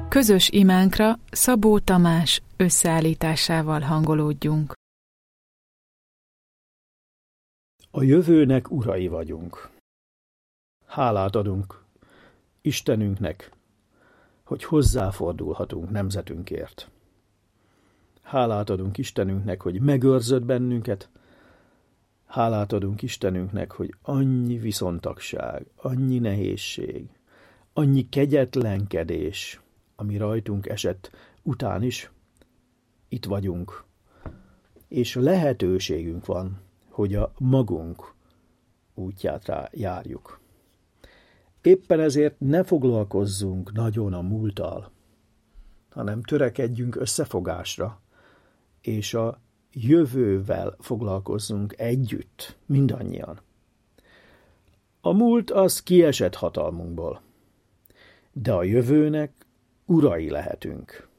Közös imánkra Szabó Tamás összeállításával hangolódjunk. A jövőnek urai vagyunk. Hálát adunk Istenünknek, hogy hozzáfordulhatunk nemzetünkért. Hálát adunk Istenünknek, hogy megőrzött bennünket. Hálát adunk Istenünknek, hogy annyi viszontagság, annyi nehézség, annyi kegyetlenkedés, ami rajtunk esett után is, itt vagyunk. És lehetőségünk van, hogy a magunk útját járjuk. Éppen ezért ne foglalkozzunk nagyon a múlttal, hanem törekedjünk összefogásra, és a jövővel foglalkozzunk együtt, mindannyian. A múlt az kiesett hatalmunkból, de a jövőnek urai lehetünk.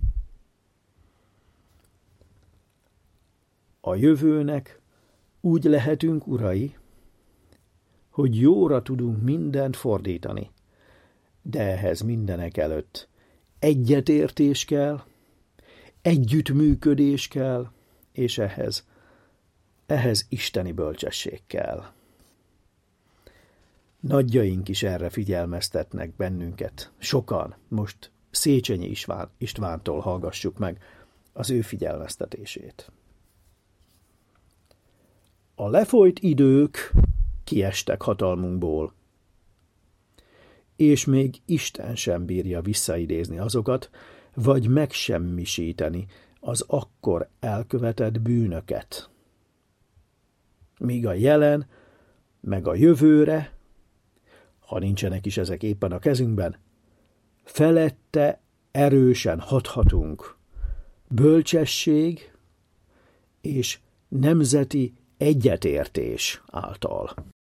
A jövőnek úgy lehetünk urai, hogy jóra tudunk mindent fordítani, de ehhez mindenek előtt egyetértés kell, együttműködés kell, és ehhez isteni bölcsesség kell. Nagyjaink is erre figyelmeztetnek bennünket. Sokan, most Széchenyi Istvántól hallgassuk meg az ő figyelmeztetését. A lefolyt idők kiestek hatalmunkból, és még Isten sem bírja visszaidézni azokat, vagy megsemmisíteni az akkor elkövetett bűnöket. Míg a jelen, meg a jövőre, ha nincsenek is ezek éppen a kezünkben, felette erősen hathatunk bölcsesség és nemzeti egyetértés által.